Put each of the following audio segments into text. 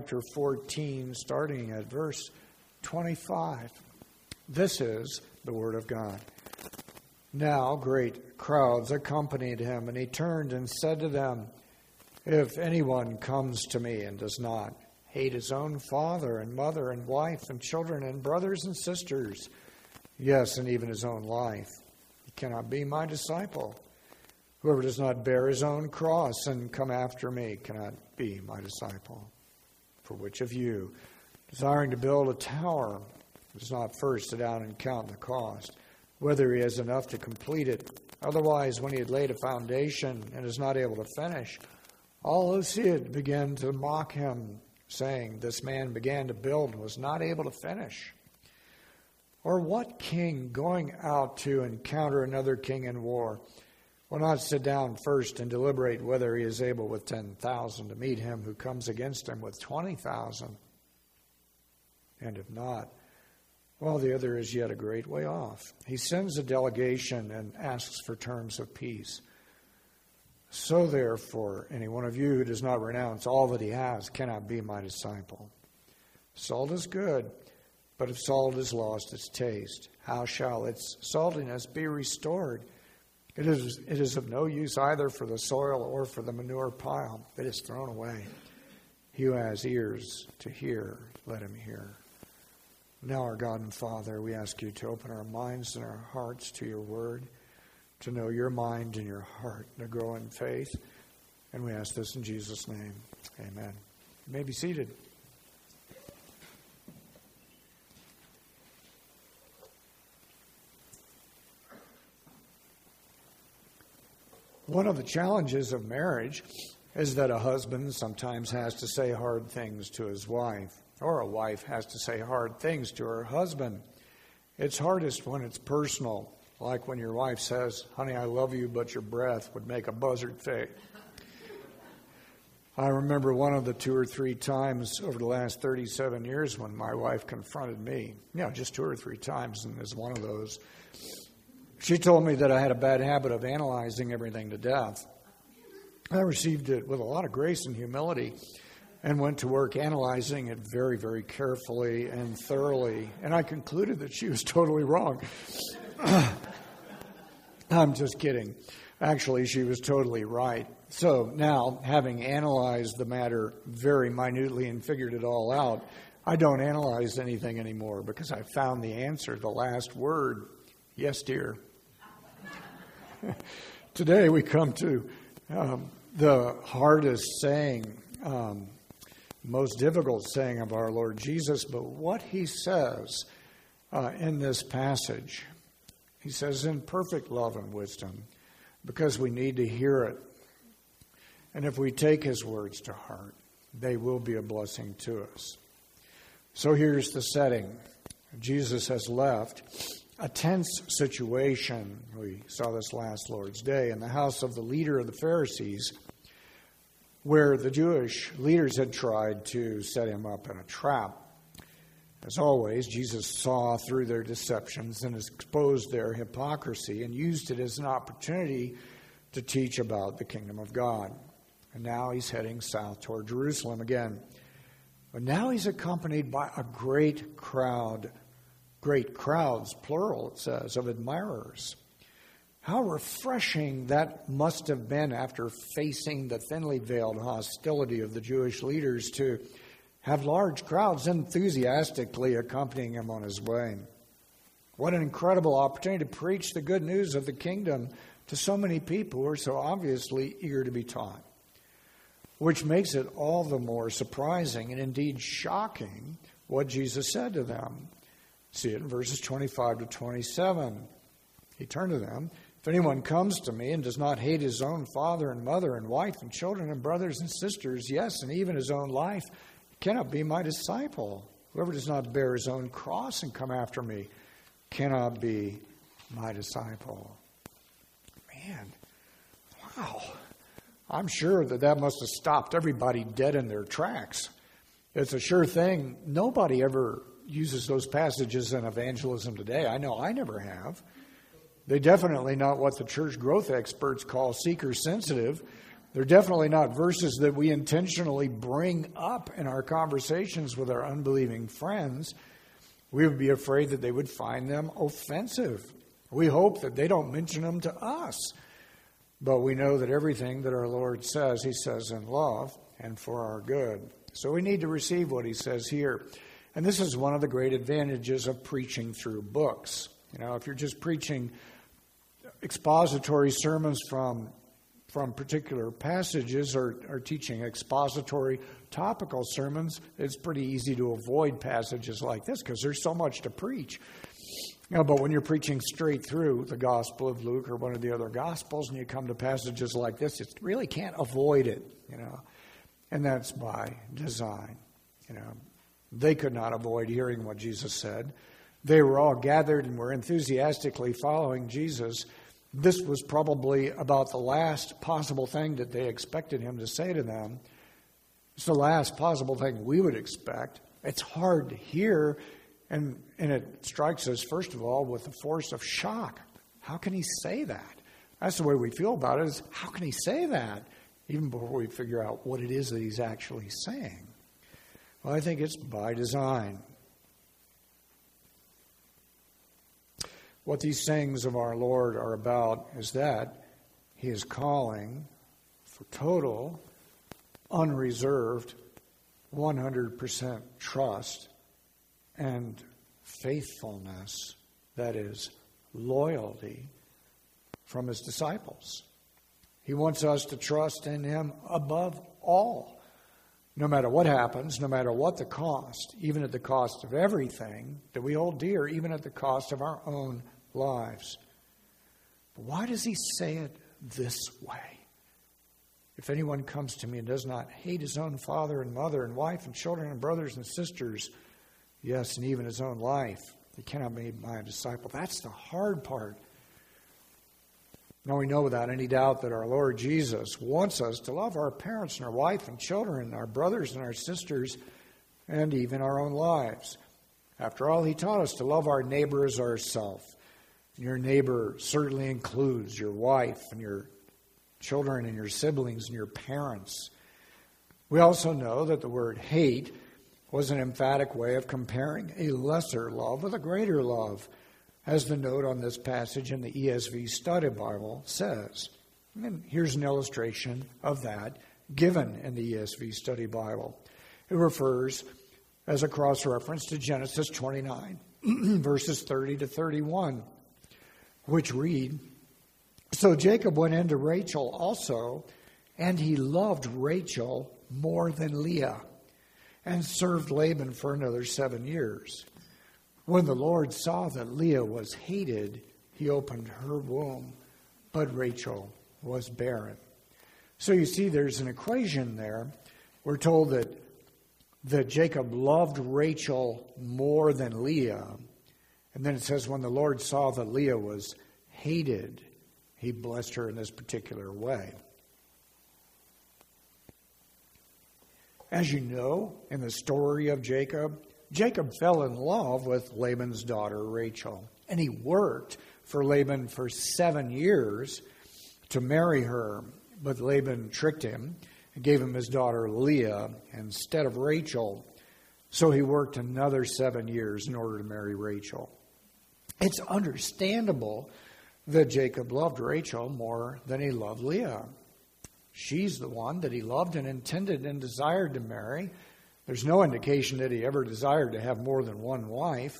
chapter 14, starting at verse 25. This is the word of God. Now great crowds accompanied him, and he turned and said to them, "If anyone comes to me and does not hate his own father and mother and wife and children and brothers and sisters, yes, and even his own life, he cannot be my disciple. Whoever does not bear his own cross and come after me cannot be my disciple. For which of you, desiring to build a tower, does not first sit down and count the cost, whether he has enough to complete it? Otherwise, when he had laid a foundation and is not able to finish, all who see it begin to mock him, saying, 'This man began to build and was not able to finish.' Or what king going out to encounter another king in war will not sit down first and deliberate whether he is able with 10,000 to meet him who comes against him with 20,000? And if not, well, the other is yet a great way off. He sends a delegation and asks for terms of peace. So therefore, any one of you who does not renounce all that he has cannot be my disciple. Salt is good, but if salt has lost its taste, how shall its saltiness be restored? It is of no use either for the soil or for the manure pile. It is thrown away. He who has ears to hear, let him hear." Now, our God and Father, we ask you to open our minds and our hearts to your word, to know your mind and your heart, to grow in faith. And we ask this in Jesus' name. Amen. You may be seated. One of the challenges of marriage is that a husband sometimes has to say hard things to his wife, or a wife has to say hard things to her husband. It's hardest when it's personal, like when your wife says, "Honey, I love you, but your breath would make a buzzard fade." I remember one of the 2 or 3 times over the last 37 years when my wife confronted me. Just 2 or 3 times, and is one of those. She told me that I had a bad habit of analyzing everything to death. I received it with a lot of grace and humility and went to work analyzing it very, very carefully and thoroughly. And I concluded that she was totally wrong. I'm just kidding. Actually, she was totally right. So now, having analyzed the matter very minutely and figured it all out, I don't analyze anything anymore because I found the answer, the last word. Yes, dear. Today we come to the hardest saying, most difficult saying of our Lord Jesus, but what he says in this passage, he says in perfect love and wisdom, because we need to hear it. And if we take his words to heart, they will be a blessing to us. So here's the setting. Jesus has left a tense situation. We saw this last Lord's Day in the house of the leader of the Pharisees, where the Jewish leaders had tried to set him up in a trap. As always, Jesus saw through their deceptions and exposed their hypocrisy and used it as an opportunity to teach about the kingdom of God. And now he's heading south toward Jerusalem again. But now he's accompanied by a great crowd. Great crowds, plural, it says, of admirers. How refreshing that must have been after facing the thinly veiled hostility of the Jewish leaders to have large crowds enthusiastically accompanying him on his way. What an incredible opportunity to preach the good news of the kingdom to so many people who are so obviously eager to be taught, which makes it all the more surprising and indeed shocking what Jesus said to them. See it in verses 25 to 27. He turned to them, "If anyone comes to me and does not hate his own father and mother and wife and children and brothers and sisters, yes, and even his own life, he cannot be my disciple. Whoever does not bear his own cross and come after me cannot be my disciple." Man, wow. I'm sure that must have stopped everybody dead in their tracks. It's a sure thing. Nobody ever uses those passages in evangelism today. I know I never have. They're definitely not what the church growth experts call seeker sensitive. They're definitely not verses that we intentionally bring up in our conversations with our unbelieving friends. We would be afraid that they would find them offensive. We hope that they don't mention them to us. But we know that everything that our Lord says, He says in love and for our good. So we need to receive what He says here. And this is one of the great advantages of preaching through books. You know, if you're just preaching expository sermons from particular passages or teaching expository topical sermons, it's pretty easy to avoid passages like this because there's so much to preach. You know, but when you're preaching straight through the Gospel of Luke or one of the other Gospels and you come to passages like this, you really can't avoid it, you know. And that's by design. You know, they could not avoid hearing what Jesus said. They were all gathered and were enthusiastically following Jesus. This was probably about the last possible thing that they expected Him to say to them. It's the last possible thing we would expect. It's hard to hear, and it strikes us, first of all, with the force of shock. How can He say that? That's the way we feel about it, is how can He say that? Even before we figure out what it is that He's actually saying. Well, I think it's by design. What these sayings of our Lord are about is that He is calling for total, unreserved, 100% trust and faithfulness, that is, loyalty from His disciples. He wants us to trust in Him above all, no matter what happens, no matter what the cost, even at the cost of everything that we hold dear, even at the cost of our own lives. But why does He say it this way? If anyone comes to me and does not hate his own father and mother and wife and children and brothers and sisters, yes, and even his own life, he cannot be my disciple. That's the hard part. Now we know without any doubt that our Lord Jesus wants us to love our parents and our wife and children, our brothers and our sisters, and even our own lives. After all, He taught us to love our neighbor as ourselves. Your neighbor certainly includes your wife and your children and your siblings and your parents. We also know that the word hate was an emphatic way of comparing a lesser love with a greater love, as the note on this passage in the ESV Study Bible says. And here's an illustration of that given in the ESV Study Bible. It refers as a cross-reference to Genesis 29, verses 30 to 31. Which read, So Jacob went into Rachel also, and he loved Rachel more than Leah, and served Laban for another 7 years. When the Lord saw that Leah was hated, He opened her womb, but Rachel was barren. So you see, there's an equation there. We're told that Jacob loved Rachel more than Leah. And then it says, when the Lord saw that Leah was hated, He blessed her in this particular way. As you know, in the story of Jacob, Jacob fell in love with Laban's daughter, Rachel. And he worked for Laban for 7 years to marry her. But Laban tricked him and gave him his daughter Leah instead of Rachel. So he worked another 7 years in order to marry Rachel. It's understandable that Jacob loved Rachel more than he loved Leah. She's the one that he loved and intended and desired to marry. There's no indication that he ever desired to have more than one wife.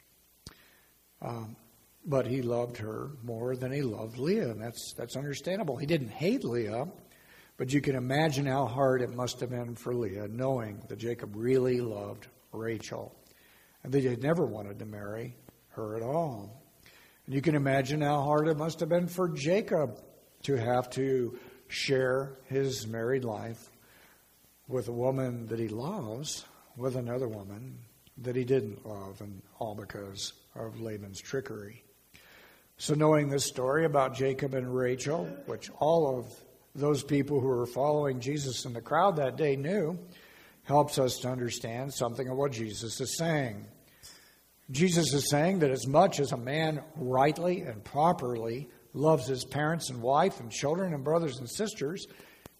But he loved her more than he loved Leah, and that's understandable. He didn't hate Leah, but you can imagine how hard it must have been for Leah, knowing that Jacob really loved Rachel, and that he had never wanted to marry her at all. And you can imagine how hard it must have been for Jacob to have to share his married life with a woman that he loves with another woman that he didn't love, and all because of Laban's trickery. So knowing this story about Jacob and Rachel, which all of those people who were following Jesus in the crowd that day knew, helps us to understand something of what Jesus is saying. Jesus is saying that as much as a man rightly and properly loves his parents and wife and children and brothers and sisters,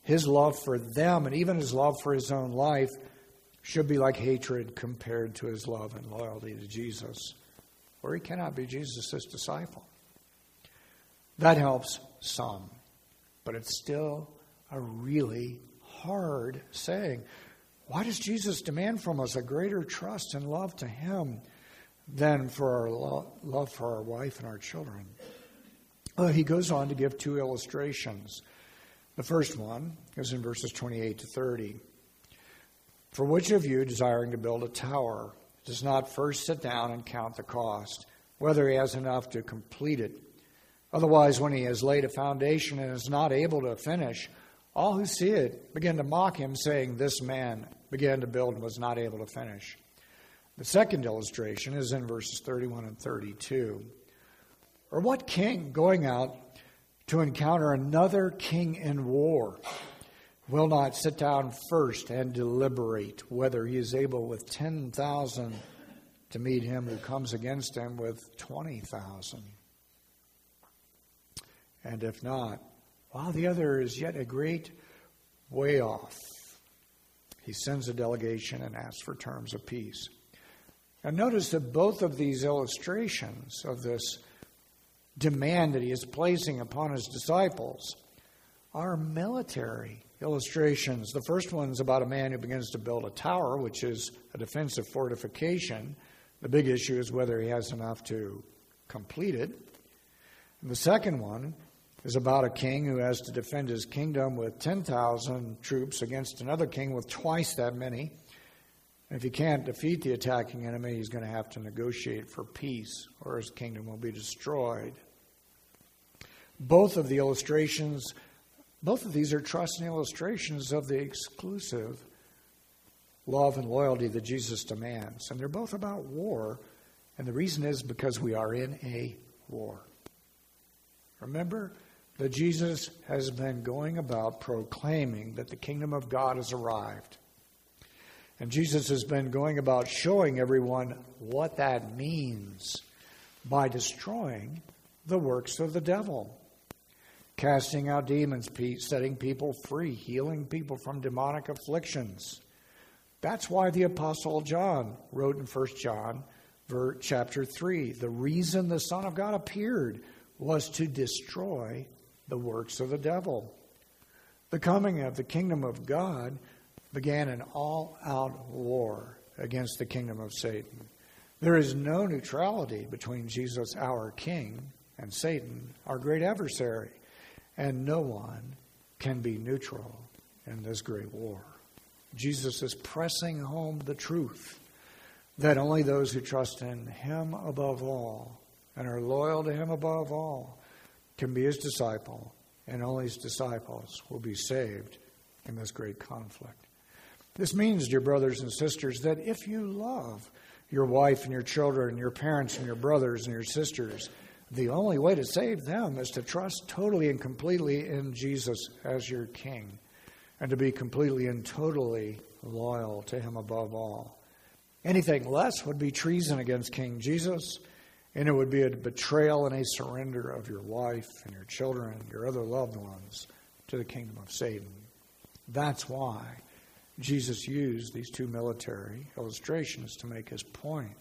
his love for them and even his love for his own life should be like hatred compared to his love and loyalty to Jesus, or he cannot be Jesus' disciple. That helps some, but it's still a really hard saying. Why does Jesus demand from us a greater trust and love to him than for our love for our wife and our children? He goes on to give two illustrations. The first one is in verses 28 to 30. For which of you, desiring to build a tower, does not first sit down and count the cost, whether he has enough to complete it? Otherwise, when he has laid a foundation and is not able to finish, all who see it begin to mock him, saying, this man began to build and was not able to finish. The second illustration is in verses 31 and 32. Or what king going out to encounter another king in war will not sit down first and deliberate whether he is able with 10,000 to meet him who comes against him with 20,000? And if not, while the other is yet a great way off, he sends a delegation and asks for terms of peace. Now notice that both of these illustrations of this demand that he is placing upon his disciples are military illustrations. The first one's about a man who begins to build a tower, which is a defensive fortification. The big issue is whether he has enough to complete it. And the second one is about a king who has to defend his kingdom with 10,000 troops against another king with twice that many. And if he can't defeat the attacking enemy, he's going to have to negotiate for peace, or his kingdom will be destroyed. Both of these are trusting illustrations of the exclusive love and loyalty that Jesus demands. And they're both about war. And the reason is because we are in a war. Remember that Jesus has been going about proclaiming that the kingdom of God has arrived. And Jesus has been going about showing everyone what that means by destroying the works of the devil. Casting out demons, setting people free, healing people from demonic afflictions. That's why the Apostle John wrote in 1 John chapter 3, the reason the Son of God appeared was to destroy the works of the devil. The coming of the kingdom of God began an all-out war against the kingdom of Satan. There is no neutrality between Jesus, our King, and Satan, our great adversary. And no one can be neutral in this great war. Jesus is pressing home the truth that only those who trust in him above all and are loyal to him above all can be his disciple, and only his disciples will be saved in this great conflict. This means, dear brothers and sisters, that if you love your wife and your children, your parents and your brothers and your sisters, the only way to save them is to trust totally and completely in Jesus as your King, and to be completely and totally loyal to him above all. Anything less would be treason against King Jesus, and it would be a betrayal and a surrender of your wife and your children and your other loved ones to the kingdom of Satan. That's why Jesus used these two military illustrations to make his point.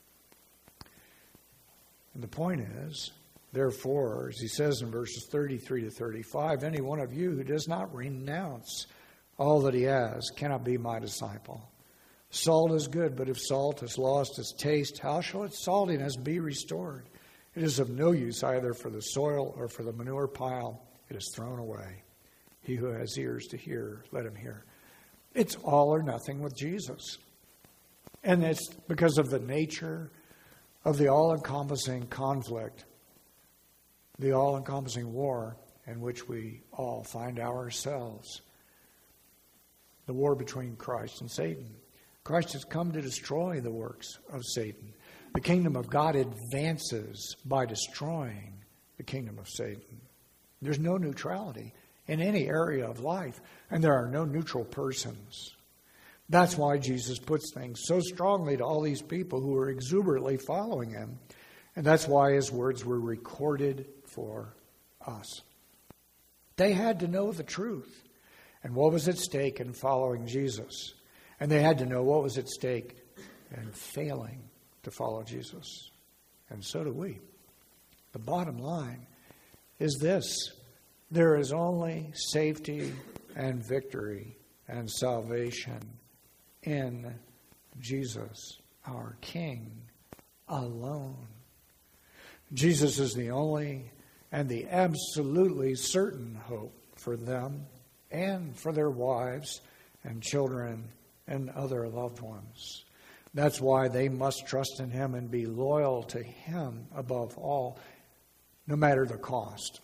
And the point is, therefore, as he says in verses 33 to 35, any one of you who does not renounce all that he has cannot be my disciple. Salt is good, but if salt has lost its taste, how shall its saltiness be restored? It is of no use either for the soil or for the manure pile. It is thrown away. He who has ears to hear, let him hear. It's all or nothing with Jesus. And it's because of the nature of the all-encompassing conflict, the all-encompassing war in which we all find ourselves. The war between Christ and Satan. Christ has come to destroy the works of Satan. The kingdom of God advances by destroying the kingdom of Satan. There's no neutrality in any area of life, and there are no neutral persons. That's why Jesus puts things so strongly to all these people who are exuberantly following him. And that's why his words were recorded for us. They had to know the truth. and what was at stake in following Jesus. And they had to know what was at stake in failing to follow Jesus. And so do we. The bottom line is this: there is only safety and victory and salvation in Jesus, our King, alone. Jesus is the only and the absolutely certain hope for them and for their wives and children and other loved ones. That's why they must trust in Him and be loyal to Him above all, no matter the cost.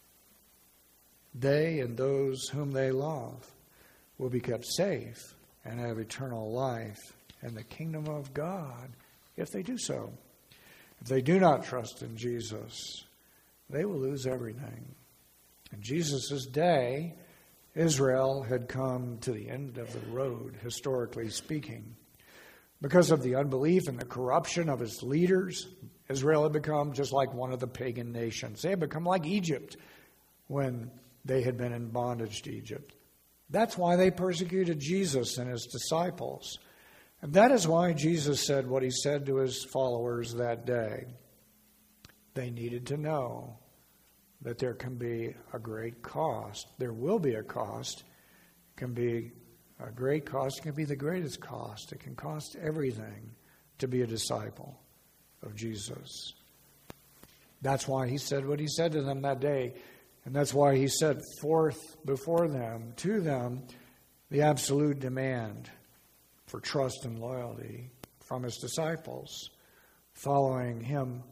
They and those whom they love will be kept safe and have eternal life in the kingdom of God if they do so. If they do not trust in Jesus, they will lose everything. In Jesus' day, Israel had come to the end of the road, historically speaking. Because of the unbelief and the corruption of its leaders, Israel had become just like one of the pagan nations. They had become like Egypt when they had been in bondage to Egypt. That's why they persecuted Jesus and His disciples. And that is why Jesus said what He said to His followers that day. They needed to know that there can be a great cost. There will be a cost. It can be a great cost. It can be the greatest cost. It can cost everything to be a disciple of Jesus. That's why He said what He said to them that day. And that's why He set forth before them, to them, the absolute demand for trust and loyalty from His disciples. Following Him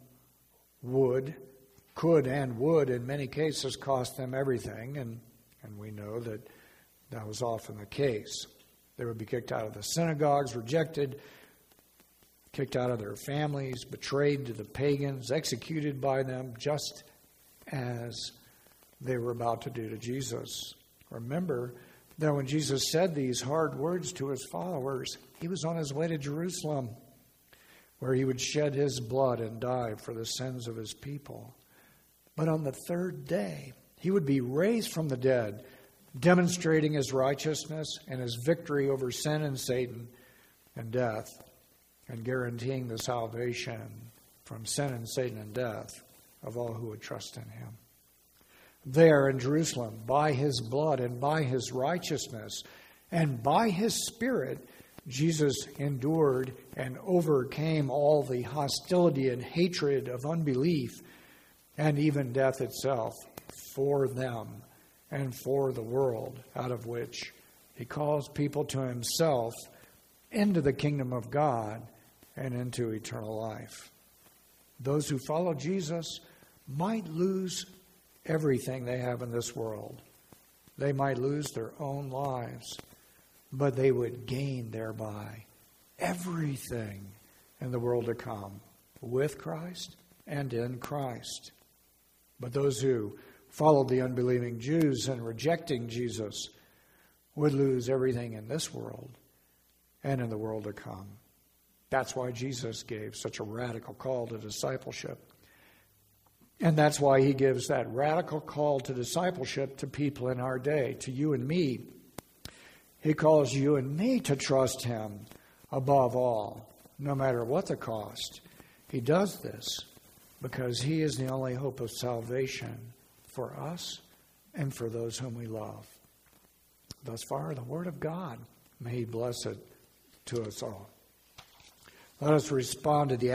could in many cases cost them everything, and we know that that was often the case. They would be kicked out of the synagogues, rejected, kicked out of their families, betrayed to the pagans, executed by them, just as they were about to do to Jesus. Remember that when Jesus said these hard words to His followers, He was on His way to Jerusalem, where He would shed His blood and die for the sins of His people. But on the third day, He would be raised from the dead, demonstrating His righteousness and His victory over sin and Satan and death, and guaranteeing the salvation from sin and Satan and death of all who would trust in Him. There in Jerusalem, by His blood and by His righteousness and by His Spirit, Jesus endured and overcame all the hostility and hatred of unbelief and even death itself for them and for the world, out of which He calls people to Himself into the kingdom of God and into eternal life. Those who follow Jesus might lose everything they have in this world. They might lose their own lives, but they would gain thereby everything in the world to come with Christ and in Christ. But those who followed the unbelieving Jews and rejecting Jesus would lose everything in this world and in the world to come. That's why Jesus gave such a radical call to discipleship. And that's why He gives that radical call to discipleship to people in our day, to you and me. He calls you and me to trust Him above all, no matter what the cost. He does this because He is the only hope of salvation for us and for those whom we love. Thus far, the Word of God. May He bless it to us all. Let us respond to the